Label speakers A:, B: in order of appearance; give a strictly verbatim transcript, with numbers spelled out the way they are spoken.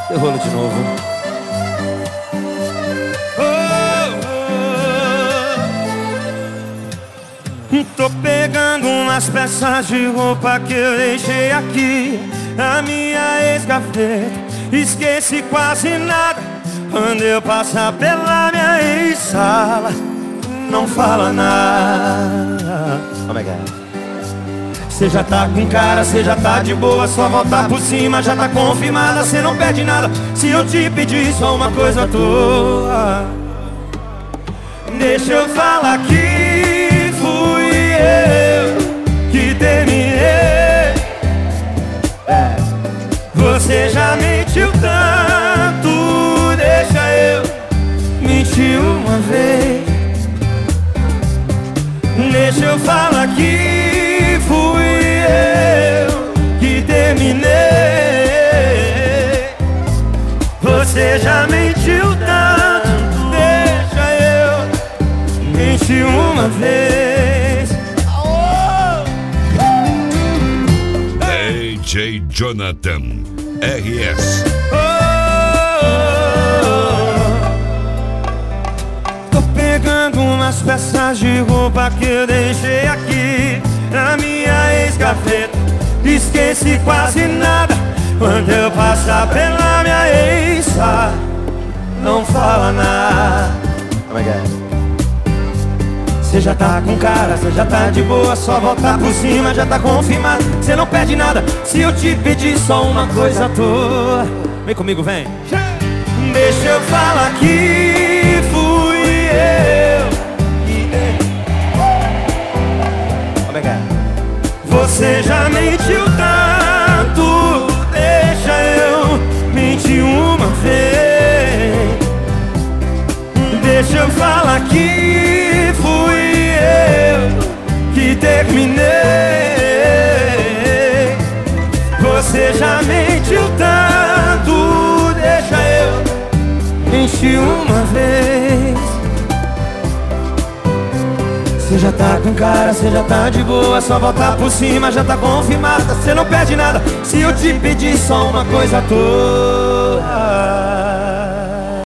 A: Eu rolo de novo.
B: Tô pegando umas peças de roupa que eu deixei aqui na minha ex-gaveta. Esqueci quase nada quando eu passar pela minha ex-sala. Não fala nada.
A: Oh my God.
B: Cê já tá com cara, cê já tá de boa, só voltar por cima já tá confirmada. Cê não perde nada se eu te pedir só uma coisa tua. Deixa eu falar que fui eu que terminei. É. Você já mentiu tanto, deixa eu mentir uma vez. Deixa eu falar que fui eu que terminei. Você já mentiu tanto, deixa eu mentir uma vez.
C: D J Jonathan R S.
B: Tô pegando umas peças de roupa que eu deixei aqui na minha ex-gaveta. Esqueci quase nada quando eu passar pela minha ex. Não fala nada.
A: Oh my God.
B: Cê já tá com cara, cê já tá de boa, só voltar por cima já tá confirmado. Cê não perde nada se eu te pedir só uma coisa tua. Vem comigo, vem. Deixa eu falar que fui eu.
A: Oh my God.
B: Você já mentiu tanto, deixa eu mentir uma vez. Deixa eu falar que fui eu que terminei. Você já mentiu tanto, deixa eu mentir uma vez. Cê já tá com cara, cê já tá de boa, só voltar por cima já tá confirmada. Cê não perde nada se eu te pedir só uma coisa tua.